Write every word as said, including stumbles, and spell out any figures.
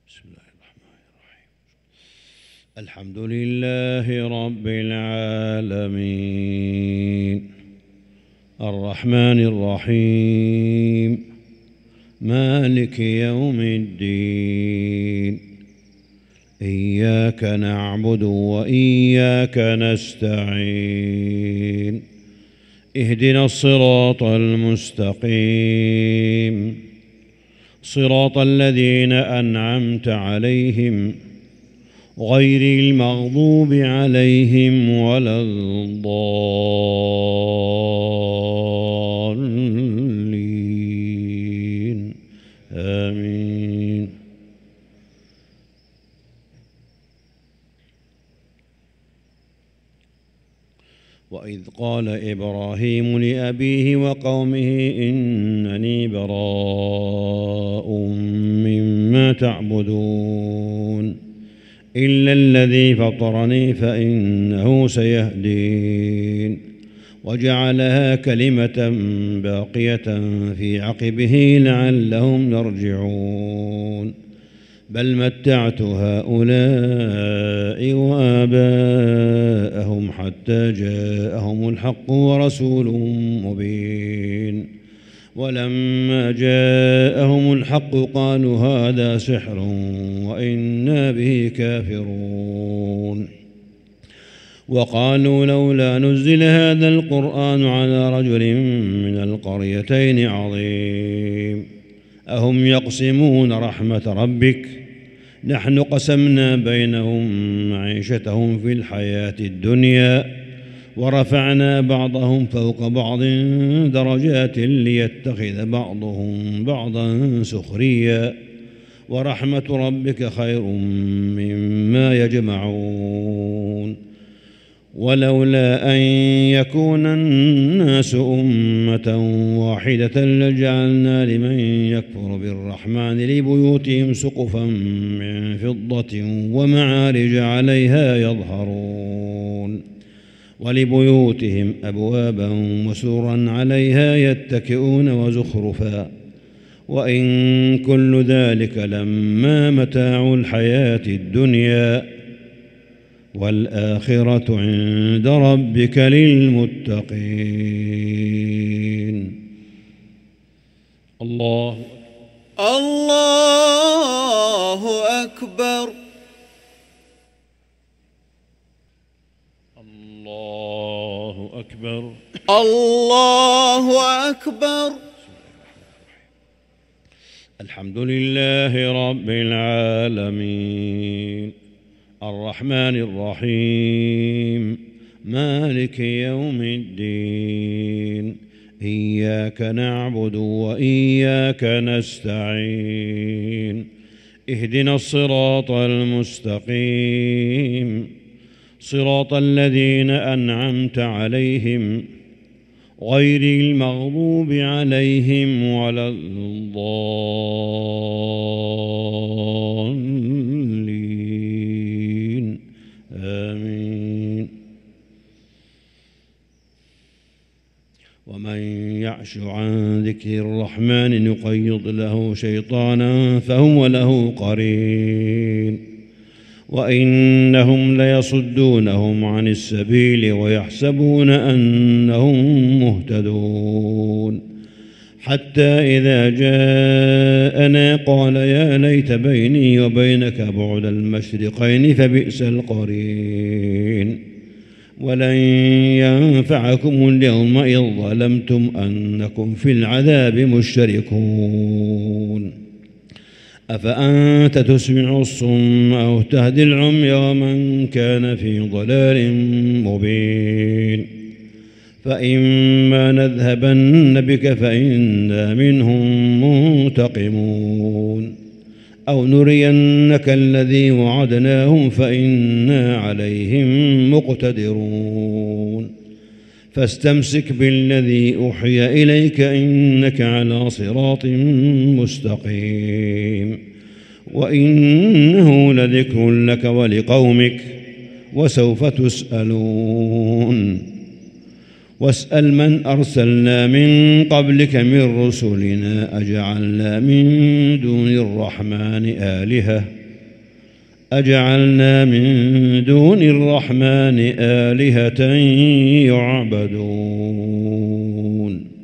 بسم الله الرحمن الرحيم. الحمد لله رب العالمين الرحمن الرحيم مالك يوم الدين إياك نعبد وإياك نستعين اهدنا الصراط المستقيم صراط الذين أنعمت عليهم غير المغضوب عليهم ولا الضالين آمين. وإذ قال إبراهيم لأبيه وقومه إنني براء مما تعبدون إلا الذي فطرني فإنه سيهدين وجعلها كلمة باقية في عقبه لعلهم يرجعون بل متعت هؤلاء وآباءهم حتى جاءهم الحق ورسول مبين ولما جاءهم الحق قالوا هذا سحر وإنا به كافرون وقالوا لولا نزل هذا القرآن على رجل من القريتين عظيم أهم يقسمون رحمة ربك نحن قسمنا بينهم معيشتهم في الحياة الدنيا ورفعنا بعضهم فوق بعض درجات ليتخذ بعضهم بعضا سخريا ورحمة ربك خير مما يجمعون ولولا أن يكون الناس أمة واحدة لجعلنا لمن يكفر بالرحمن لبيوتهم سقفا من فضة ومعارج عليها يظهرون ولبيوتهم أبوابا وسرا عليها يتكئون وزخرفا وإن كل ذلك لما متاع الحياة الدنيا والآخرة عند ربك للمتقين. الله الله أكبر. الله أكبر. الله أكبر. الحمد لله رب العالمين الرحمن الرحيم مالك يوم الدين إياك نعبد وإياك نستعين اهدنا الصراط المستقيم صراط الذين أنعمت عليهم غير المغضوب عليهم ولا الضالين آمين. ومن يعش عن ذكر الرحمن نقيض له شيطانا فهو له قرين وإنهم ليصدونهم عن السبيل ويحسبون أنهم مهتدون حتى إذا جاءنا قال يا ليت بيني وبينك بعد المشرقين فبئس القرين ولن ينفعكم اليوم إذ ظلمتم أنكم في العذاب مشتركون أفأنت تسمع الصم أو تهدي العمي ومن كان في ضلال مبين فإما نذهبن بك فإنا منهم منتقمون أو نرينك الذي وعدناهم فإنا عليهم مقتدرون فاستمسك بالذي أوحي إليك إنك على صراط مستقيم وإنه لذكر لك ولقومك وسوف تسألون واسأل من أرسلنا من قبلك من رسلنا أجعلنا من دون الرحمن آلهة أجعلنا من دون الرحمن آلهة يعبدون